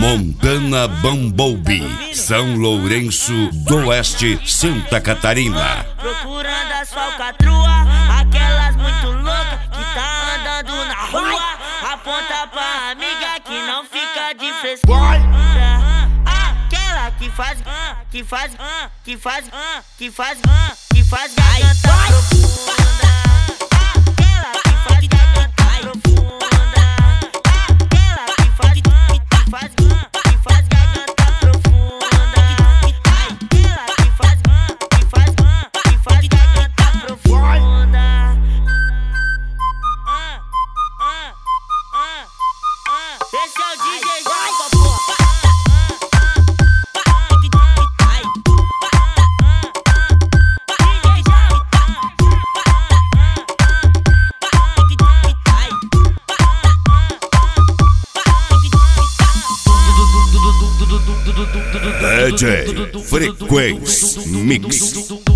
Montana Bumblebee, São Lourenço do Oeste, Santa Catarina. Procurando as falcatruas, aquelas muito loucas que tá andando na rua. Aponta pra amiga que não fica de frescura. Aquela que faz garganta profunda. Aquela que faz garganta profunda. Aquela que faz garganta profunda. Aquela que faz garganta profunda. Esse é o DJ João, papo. DJ Frequência Mix.